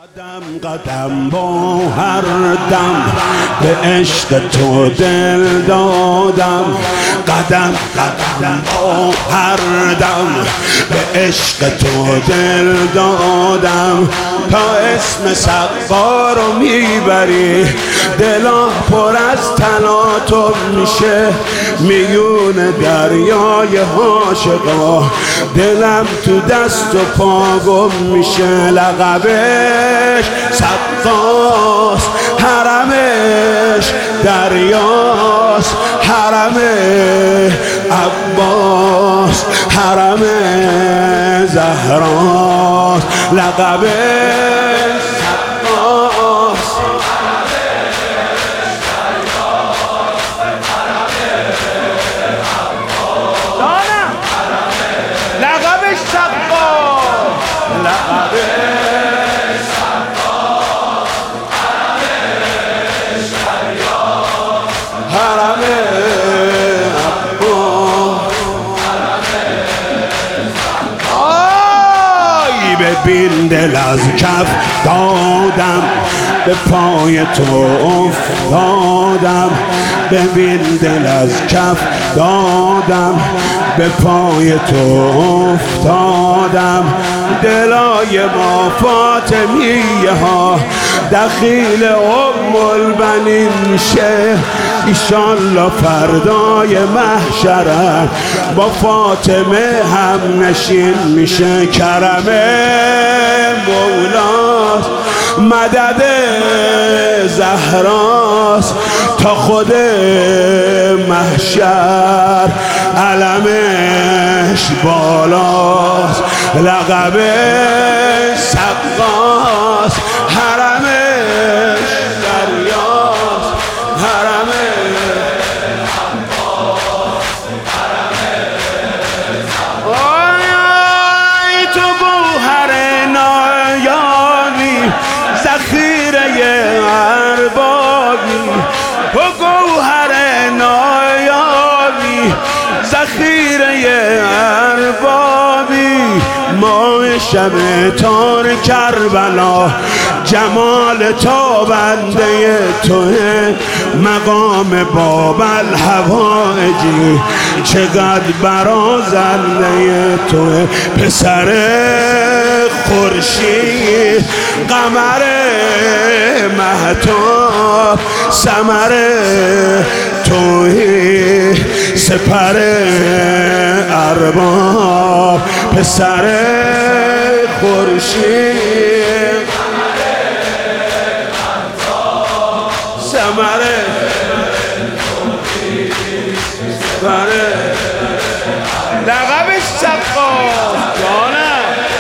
قدم قدم با هر دم به عشق تو دل دادم. قدم قدم با هر دم به عشق تو دل دادم. تا اسم سقا رو میبری دلا پر از تلاطم میشه. میون دریای عاشقا دلم تو دست و پا گم میشه. لقبش سقاست، حرمش دریاست. حرم عباس، حرم زهراست. لقبش سقاست، لقبش سقاست، لقبش سقاست، حرم عباس. ببین دل از کف دادم، به پای تو افتادم. ببین دل از کف دادم، به پای تو افتادم. دلای ما فاطمیه ها دخیل البنین میشه. ایشالله فردای محشرم با فاطمه هم نشین میشه. کرم مولاست، مدد زهراست. تا خود محشر علمش بالاست. لقبش سقاست، حرمش دریاست. حرم آی تو گوهر نایابی، ذخیره اربابی. تو گوهر نایابی، ذخیره اربابی. ماه شب تار کربلا، جمال تابنده توه. مقام باب الحوائجی، چقدر برازنده توه. پسر خورشید، قمر مهتاب، ثمر توهی، سپر ارباب. پسر خورشید، ثمر لقبش سقاست. جانم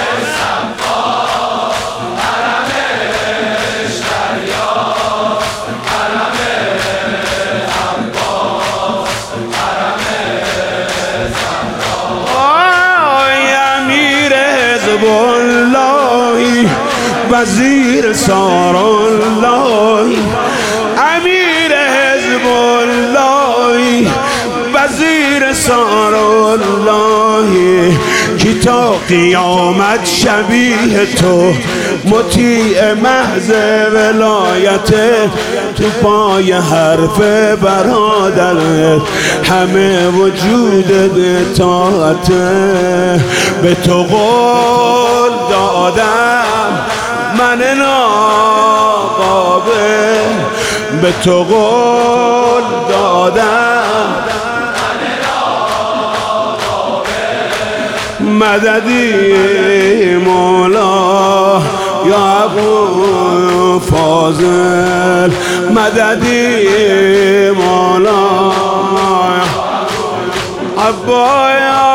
وزیر سارالله، امیر حزب الله، وزیر سارالله. کی تا قیامت شبیه تو، مطیع محض ولایت. تو پای حرف برادرت همه وجودت اطاعته. به تو قول دادم من ناقابل، به تو قول دادم مددی مولا یا ابو فاضل. مددی مولا عباس.